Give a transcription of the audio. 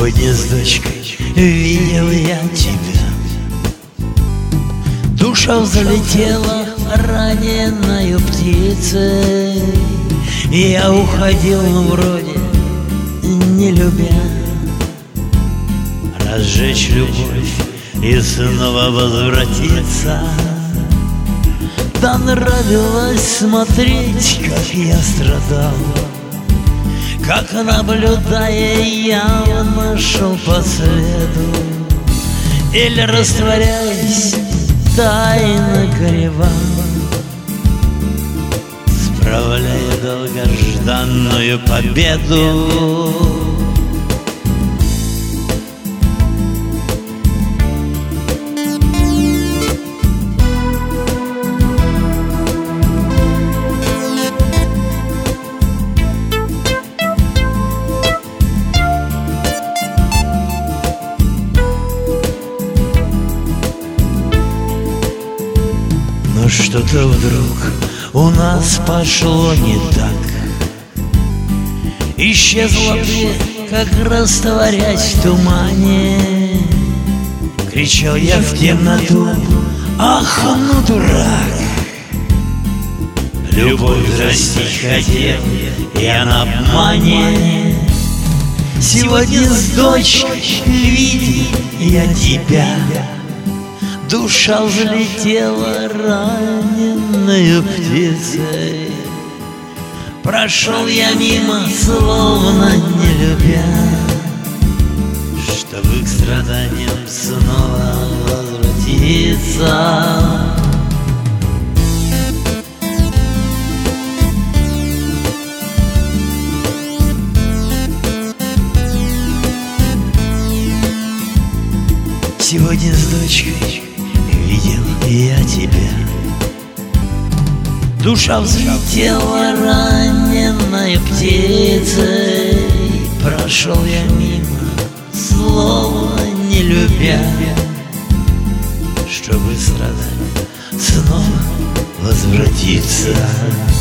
Сегодня с дочкой видел я тебя. Душа взлетела раненою птицей. Я уходил, вроде не любя. Разжечь любовь и снова возвратиться. Да нравилось смотреть, как я страдал, как, наблюдая, я шел по следу, или, растворяясь, тайно горевал, справляя долгожданную победу. Но что-то вдруг у нас пошло не так. Исчезла ты, как растворясь в тумане. Кричал я в темноту: ах, ну дурак! Любовь растить хотел я на обмане. Сегодня с дочкой видел я тебя. Душа взлетела раненою птицей. Прошел я мимо, словно не любя, чтобы к страданиям снова возвратиться. Сегодня с дочкой видел я тебя. Душа взлетела раненной птицей. Прошел я мимо, словно не любя, чтобы страдать снова возвратиться.